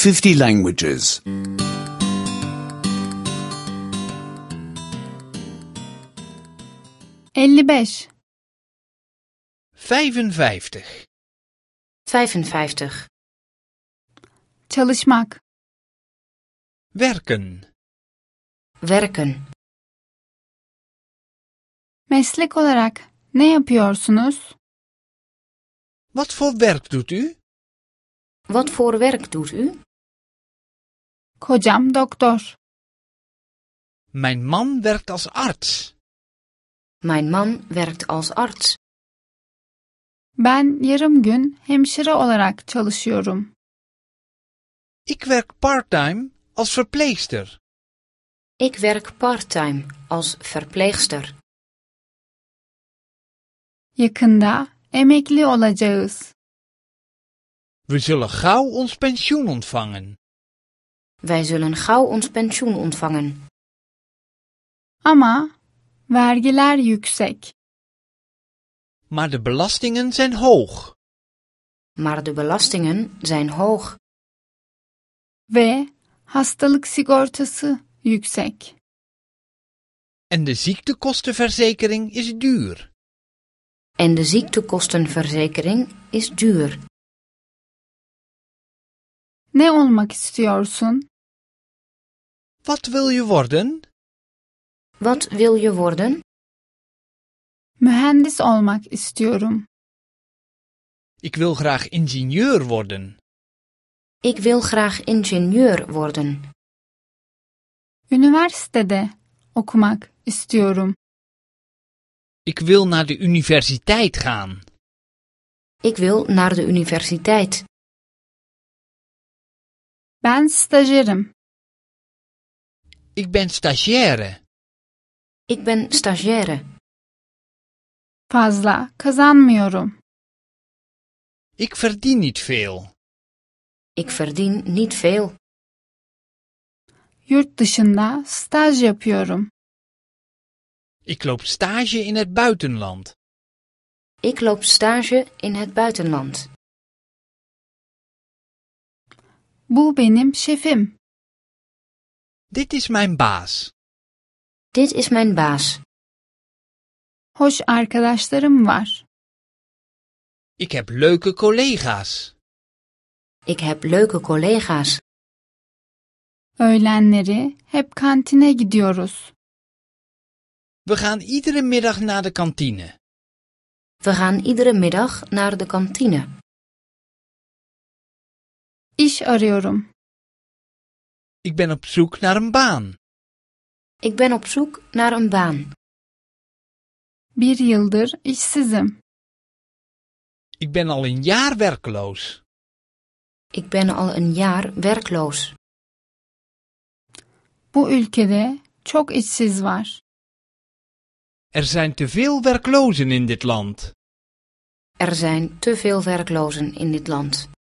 50 languages. 55. 55. 55. Çalışmak. Werken. Werken. Meslek olarak ne yapıyorsunuz? Wat voor werk doet u? Wat voor werk doet u? Kocam doktor. Mijn man werkt als arts. Mijn man werkt als arts. Ben yarım gün hemşire olarak çalışıyorum. Ik werk part-time als verpleegster. Ik werk part-time als verpleegster. Yakında emekli olacağız. We zullen gauw ons pensioen ontvangen. Wij zullen gauw ons pensioen ontvangen. Ama vergiler yüksek. Maar de belastingen zijn hoog. Maar de belastingen zijn hoog. Ve hastalık sigortası yüksek. En de ziektekostenverzekering is duur. En de ziektekostenverzekering is duur. Ne olmak istiyorsun? Wat wil je worden? Wat wil je worden? Mühendis olmak istiyorum. Ik wil graag ingenieur worden. Ik wil graag ingenieur worden. Üniversitede okumak istiyorum. Ik wil naar de universiteit gaan. Ik wil naar de universiteit. Ben stajyerim. Ik ben stagiaire. Ik ben stagiaire. Fazla kazanmıyorum. Ik verdien niet veel. Ik verdien niet veel. Yurt dışında staj yapıyorum. Ik loop stage in het buitenland. Ik loop stage in het buitenland. Bu benim şefim. Dit is mijn baas. Dit is mijn baas. Hoş arkadaşlarım var. Ik heb leuke collega's. Ik heb leuke collega's. Öğlenleri hep kantine gidiyoruz. We gaan iedere middag naar de kantine. We gaan iedere middag naar de kantine. İş arıyorum. Ik ben op zoek naar een baan. Ik ben op zoek naar een baan. 1 yıldır işsizim. Ik ben al een jaar werkloos. Ik ben al een jaar werkloos. Bu ülkede çok işsiz var. Er zijn te veel werklozen in dit land. Er zijn te veel werklozen in dit land.